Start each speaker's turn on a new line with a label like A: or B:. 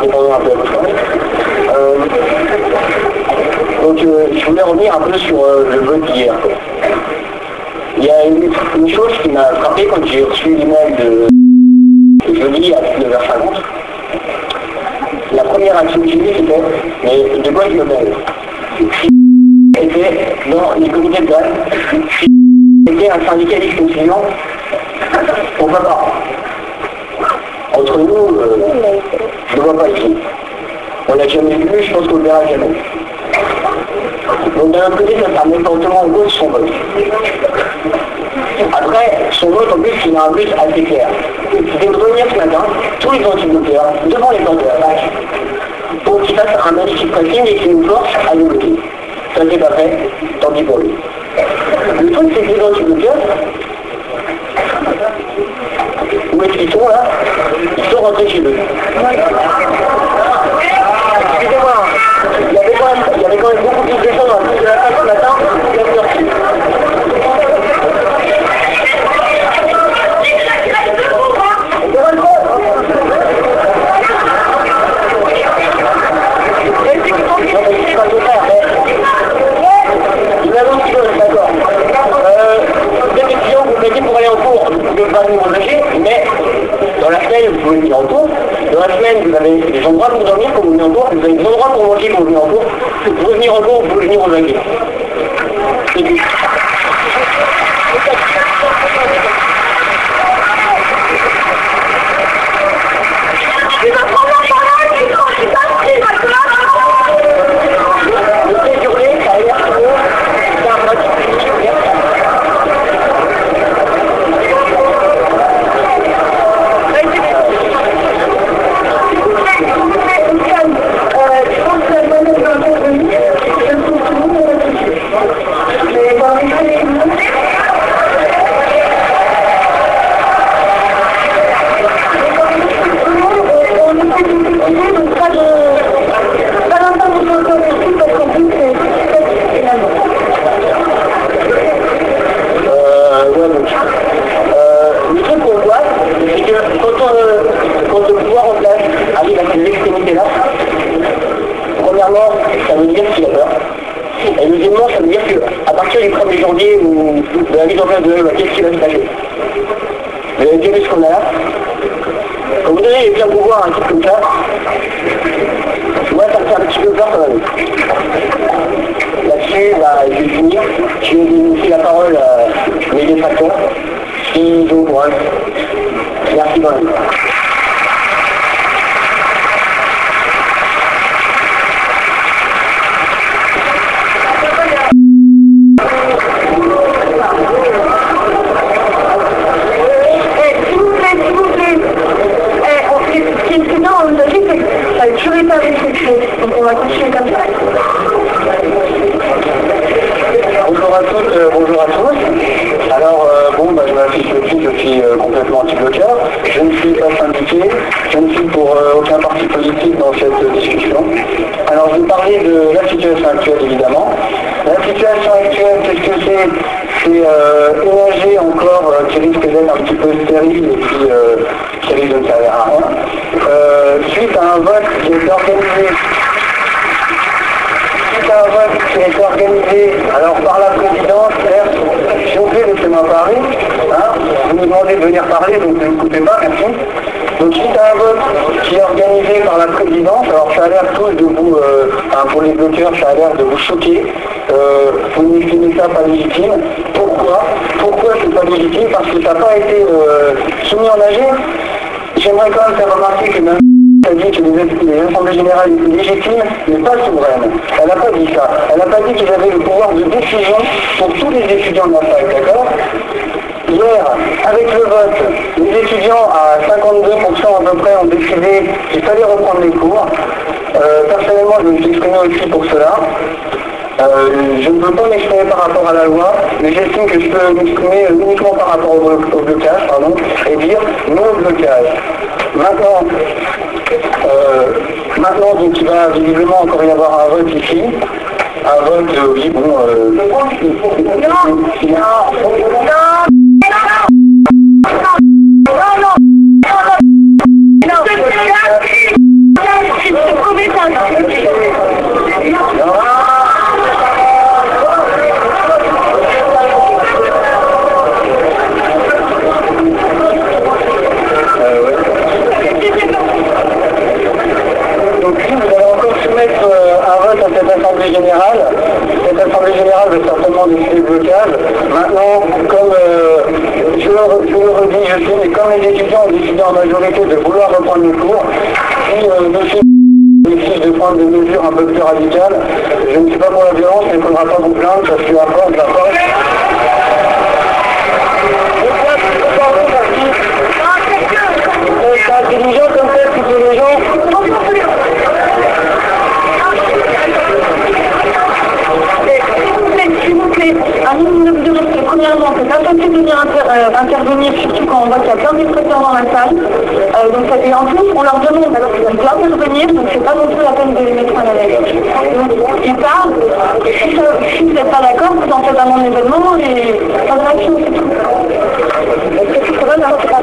A: répondant un peu à votre question. Donc je voulais revenir un peu sur le vote d'hier. Il y a une chose qui m'a frappé quand j'ai reçu l'email de jeudi à 9h50. La première action que j'ai eue, c'était « Mais de quoi je me mêle ?» C'était dans les comités de grève, c'était un syndicaliste étudiant, on ne va pas. Entre nous, je ne vois pas ici. On l'a jamais vu, je pense qu'on le verra jamais. Donc d'un autre côté, ça met fortement en cause son vote. Après, son vote en plus, il a un but assez clair. C'était de venir ce matin, tous les anti-bloqueurs, devant les portes de la fac, pour qu'il fasse un magnifique pressing et qu'il nous force à nous bloquer. Ça ne s'est pas fait, tant pis pour lui. Le truc, c'est que les anti-bloqueurs, où est-ce qu'ils sont là? Ils sont rentrés chez eux. Excusez-moi, il y avait quand même beaucoup plus de gens dans le de la fac ce matin, bien sûr. Pour aller en cours, vous pouvez pas vous engager, mais dans la semaine, vous pouvez venir en cours. Dans la semaine, vous avez des endroits pour dormir quand vous venez en cours, vous avez des endroits pour manger quand vous venez en cours. Vous pouvez venir en cours, vous pouvez venir au engager. Ça veut dire qu'il a peur. Et deuxièmement, ça veut dire qu'à partir du 1er janvier ou de la mise en place de la loi, qu'est-ce qui va se passer? Vous avez vu ce qu'on a là? Quand vous donnez les pleins pouvoirs à un truc comme ça, moi ça me fait un petit peu peur quand même. Là-dessus, je vais finir. Je vais laisser la parole à mes détracteurs. Qui ont courage. Merci quand même.
B: Donc on va continuer comme ça.
A: Bonjour à toutes, bonjour à tous. Alors, je m'affiche aussi, je suis complètement anti-bloqueur. Je ne suis pas syndiqué, je ne suis pour aucun parti politique dans cette discussion. Alors, je vais parler de la situation actuelle, évidemment. La situation actuelle, qu'est-ce que c'est? C'est une AG encore qui risque d'être un petit peu stérile et puis qui risque de ne servir à rien. Suite à un vote qui a été organisé alors par la présidence, s'il vous plaît, laissez-moi parler, vous me demandez de venir parler, donc ne me coupez pas, merci. Donc suite à un vote qui est organisé par la présidence, alors ça a l'air tous de vous, pour les bloqueurs, ça a l'air de vous choquer, vous n'estimez ça pas légitime. Pourquoi c'est pas légitime? Parce que ça n'a pas été soumis en AG. J'aimerais quand même faire remarquer que même a dit que les assemblées générales étaient légitimes, mais pas souveraines. Elle n'a pas dit ça. Elle n'a pas dit qu'ils avaient le pouvoir de décision pour tous les étudiants de la fac, d'accord? Hier, avec le vote, les étudiants à 52% à peu près ont décidé qu'il fallait reprendre les cours. Personnellement, je me suis exprimé aussi pour cela. Je ne peux pas m'exprimer par rapport à la loi, mais j'estime que je peux m'exprimer uniquement par rapport au blocage, et dire non au blocage. Maintenant, donc il va visiblement encore y avoir un vote ici, un vote, oui, bon, générale. Cette assemblée générale va certainement décider le blocage. Maintenant, comme je le redis, je sais, mais comme les étudiants ont décidé en majorité de vouloir reprendre les cours, si monsieur décide de prendre des mesures un peu plus radicales, je ne suis pas pour la violence, mais il ne faudra pas vous plaindre parce qu'à force de la force. C'est intelligent comme ça, plutôt les gens.
B: S'il vous plaît, un minimum de respect. Premièrement, c'est pas facile de venir intervenir, surtout quand on voit qu'il y a plein de spectateurs dans la salle. Et en plus, on leur demande d'intervenir, donc c'est pas non plus la peine de les mettre à la veille. Donc, ils parlent, si vous n'êtes pas d'accord, vous en faites un événement et pas de réaction, c'est tout. Est-ce que tu pourrais